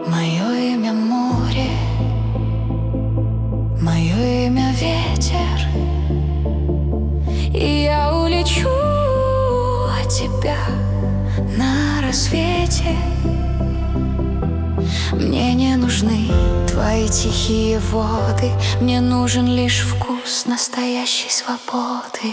Мое имя море, мое имя ветер, и я улечу от тебя на рассвете. Мне не нужны твои тихие воды, мне нужен лишь вкус настоящей свободы.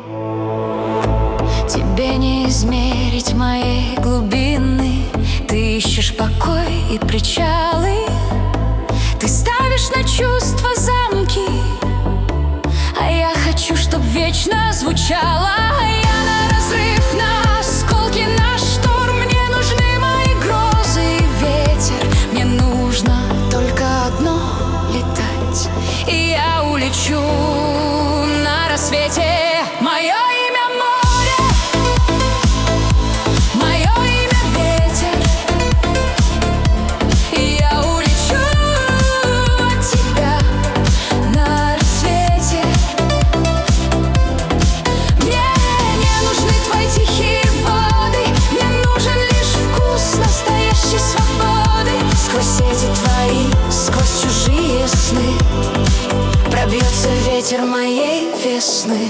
Тебе не измерить моей глубины, ты ищешь покой и причалы, ты ставишь на чувства замки, а я хочу, чтоб вечно звучало. Я на разрыв, на осколки, на шторм, мне нужны мои грозы и ветер. Мне нужно только одно — летать, и я улечу на рассвете. Мое имя море, мое имя ветер, и я улечу от тебя на рассвете. Мне не нужны твои тихие воды, мне нужен лишь вкус настоящей свободы. Сквозь эти твои, сквозь чужие сны пробьется ветер моей весны.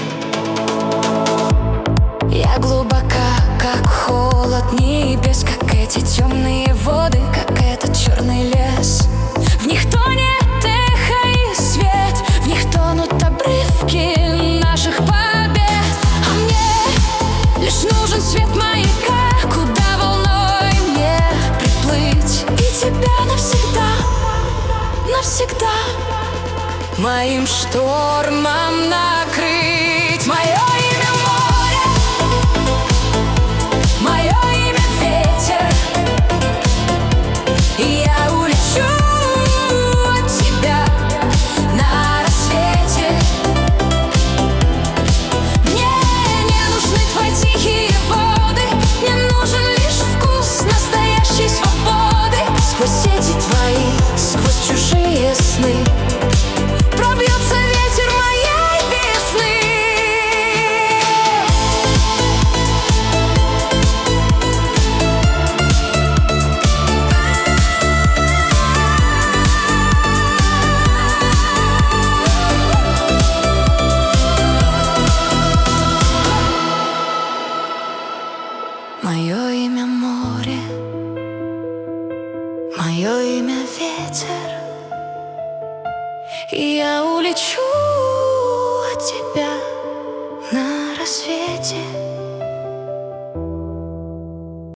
Я глубока, как холод небес, как эти темные воды, как этот черный лес. В них тонет эхо и свет, в них тонут обрывки наших побед. А мне лишь нужен свет маяка, куда волной мне приплыть, и тебя навсегда, навсегда моим штормом накрыть. Мое имя море, мое имя ветер, и я улечу от тебя на рассвете. Мне не нужны твои тихие воды, мне нужен лишь вкус настоящей свободы. Сквозь эти твои, сквозь чужие сны пробьется ветер моей весны. Мое имя море, мое имя ветер, и я улечу от тебя на рассвете.